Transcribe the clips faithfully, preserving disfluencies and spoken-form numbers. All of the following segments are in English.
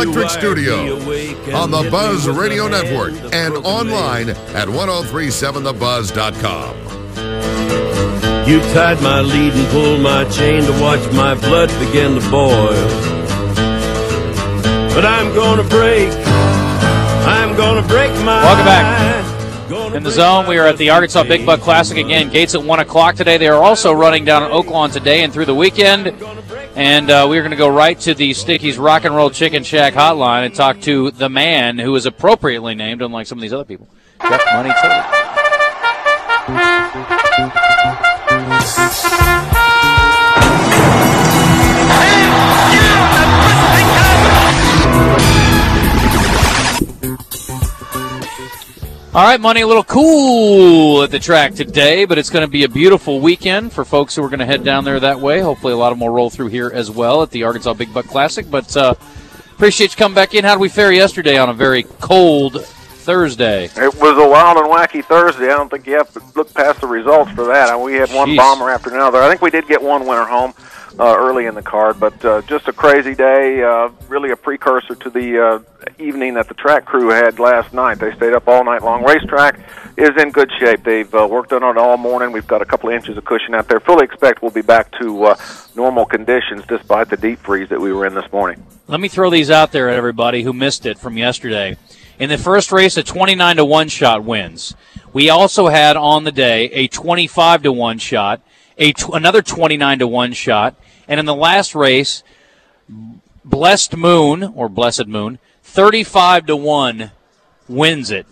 Electric Studio on the Buzz Radio Network and online at ten thirty-seven the buzz dot com. You tied my lead and pulled my chain to watch my blood begin to boil. But I'm gonna break, I'm gonna break my... Welcome back. In the zone, we are at the Arkansas Big Buck Classic again. Gates at one o'clock today. They are also running down in Oaklawn today and through the weekend. And uh, we're going to go right to the Sticky's Rock and Roll Chicken Shack hotline and talk to the man who is appropriately named, unlike some of these other people, Jeff Money Tilley. All right, Money, a little cool at the track today, but it's going to be a beautiful weekend for folks who are going to head down there that way. Hopefully a lot of them will roll through here as well at the Arkansas Big Buck Classic. But uh, appreciate you coming back in. How did we fare yesterday on a very cold Thursday? It was a wild and wacky Thursday. I don't think you have to look past the results for that. We had one Jeez. bomber after another. I think we did get one winner home uh, early in the card, but uh, just a crazy day, uh, really a precursor to the uh, evening that the track crew had last night. They stayed up all night long. Racetrack is in good shape. They've uh, worked on it all morning. We've got a couple of inches of cushion out there. Fully expect we'll be back to uh, normal conditions despite the deep freeze that we were in this morning. Let me throw these out there at everybody who missed it from yesterday. In the first race, a twenty-nine to one shot wins. We also had on the day a twenty-five to one shot, a t- another twenty-nine to one shot, and in the last race, Blessed Moon, or Blessed Moon, thirty-five to one wins it.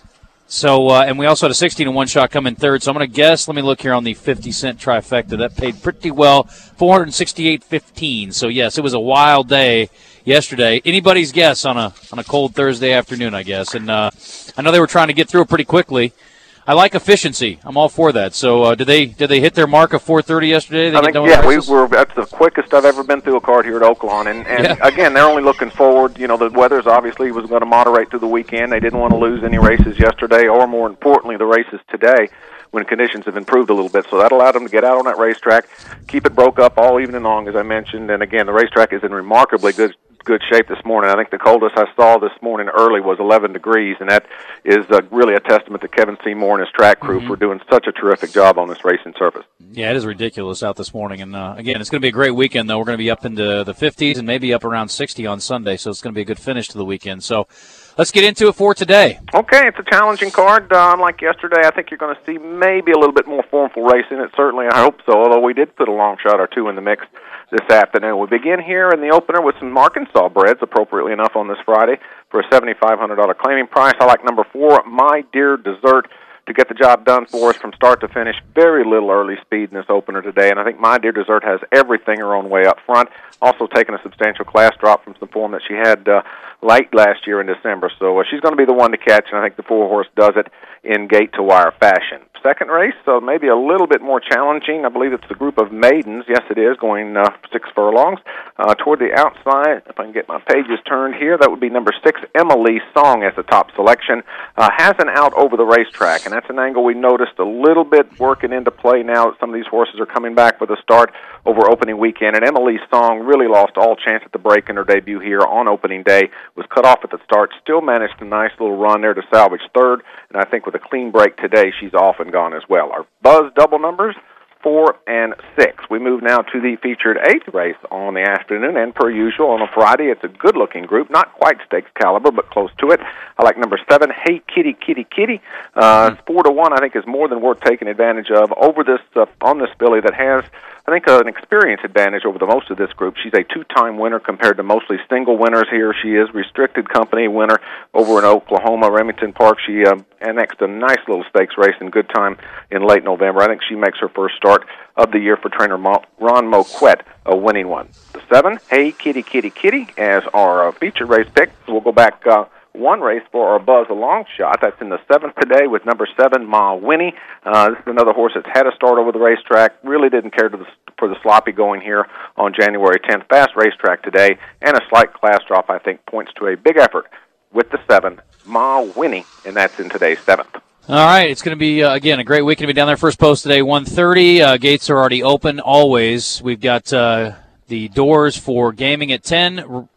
So, uh, and we also had a sixteen to one shot come in third. So I'm going to guess, let me look here on the fifty cent trifecta. That paid pretty well, four hundred sixty-eight fifteen. So, yes, it was a wild day yesterday. Anybody's guess on a on a cold Thursday afternoon, I guess. And uh, I know they were trying to get through it pretty quickly. I like efficiency. I'm all for that. So uh, did they did they hit their mark of four thirty yesterday? They I think, yeah, we were. That's the quickest I've ever been through a card here at Oaklawn. And, and yeah. again, they're only looking forward. You know, the weather's obviously was going to moderate through the weekend. They didn't want to lose any races yesterday, or more importantly, the races today, when conditions have improved a little bit. So that allowed them to get out on that racetrack, keep it broke up all evening long, as I mentioned. And again, the racetrack is in remarkably good good shape this morning. I think the coldest I saw this morning early was eleven degrees, and that is uh, really a testament to Kevin Seymour and his track crew mm-hmm. for doing such a terrific job on this racing surface. Yeah, it is ridiculous out this morning. And, uh, again, it's going to be a great weekend, though. We're going to be up into the fifties and maybe up around sixty on Sunday, so it's going to be a good finish to the weekend. So let's get into it for today. Okay, it's a challenging card. Uh, unlike yesterday, I think you're going to see maybe a little bit more formful racing. It certainly, I hope so, although we did put a long shot or two in the mix this afternoon. We begin here in the opener with some Arkansas breds, appropriately enough on this Friday, for a seven thousand five hundred dollars claiming price. I like number four, My Dear Dessert, to get the job done for us from start to finish. Very little early speed in this opener today, and I think My Dear Dessert has everything her own way up front. Also taking a substantial class drop from some form that she had uh, late last year in December. So uh, she's going to be the one to catch, and I think the four-horse does it in gate-to-wire fashion. Second race, so maybe a little bit more challenging. I believe it's the group of maidens. Yes, it is, going uh, six furlongs. Uh, toward the outside, if I can get my pages turned here, that would be number six, Emily Song as the top selection. Uh, has an out over the racetrack, and that's an angle we noticed a little bit working into play now. Some of these horses are coming back for the start over opening weekend, and Emily Song really lost all chance at the break in her debut here on opening day. Was cut off at the start, still managed a nice little run there to salvage third, and I think with a clean break today, she's off and gone as well. Our Buzz double numbers, four and six. We move now to the featured eighth race on the afternoon, and per usual on a Friday, it's a good-looking group, not quite stakes caliber, but close to it. I like number seven, Hey Kitty Kitty Kitty. Uh, mm-hmm. Four to one, I think, is more than worth taking advantage of over this uh, on this filly that has, I think, uh, an experience advantage over the most of this group. She's a two-time winner compared to mostly single winners here. She is restricted company winner over in Oklahoma, Remington Park. She uh, annexed a nice little stakes race in good time in late November. I think she makes her first start of the year for trainer Mo- Ron Moquette, a winning one. The seven, Hey Kitty Kitty Kitty, as our uh, feature race pick. So we'll go back uh, one race for our Buzz a long shot. That's in the seventh today with number seven, Ma Winnie. Uh, this is another horse that's had a start over the racetrack. Really didn't care to the, for the sloppy going here on January tenth. Fast racetrack today, and a slight class drop, I think, points to a big effort with the seven, Ma Winnie, and that's in today's seventh. All right, it's going to be, uh, again, a great weekend to be down there. First post today, one thirty. Uh, gates are already open, always. We've got uh, the doors for gaming at ten,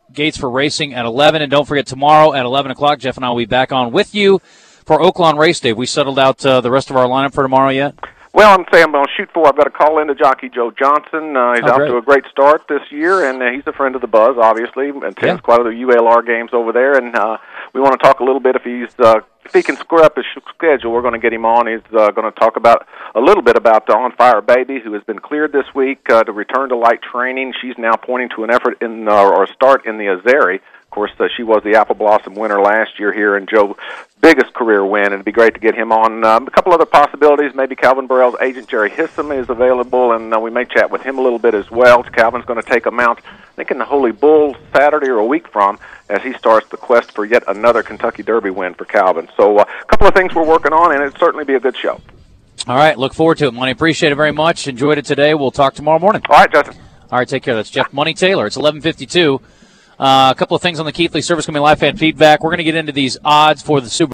Gates for Racing at eleven. And don't forget, tomorrow at eleven o'clock, Jeff and I will be back on with you for Oaklawn Race Day. Have we settled out uh, the rest of our lineup for tomorrow yet? Well, I'm saying I'm going to shoot for. I've got a call into jockey Joe Johnson. Uh, he's oh, out great. to a great start this year, and uh, he's a friend of the Buzz, obviously, and attends yeah. quite a few U L R games over there. And uh, we want to talk a little bit if he's uh, if he can square up his schedule. We're going to get him on. He's uh, going to talk about a little bit about the On Fire Baby, who has been cleared this week uh, to return to light training. She's now pointing to an effort in uh, or a start in the Azeri. Of course, uh, she was the Apple Blossom winner last year here, and Joe's biggest career win, and it'd be great to get him on. Um, a couple other possibilities, maybe Calvin Burrell's agent, Jerry Hissam, is available, and uh, we may chat with him a little bit as well. Calvin's going to take a mount, I think, in the Holy Bull Saturday or a week from, as he starts the quest for yet another Kentucky Derby win for Calvin. So uh, a couple of things we're working on, and it'd certainly be a good show. All right, look forward to it, Money. Appreciate it very much. Enjoyed it today. We'll talk tomorrow morning. All right, Justin. All right, take care. That's Jeff Money Taylor. It's eleven fifty-two. Uh, a couple of things on the Keithley Service Company Live Fan Feedback. We're going to get into these odds for the Super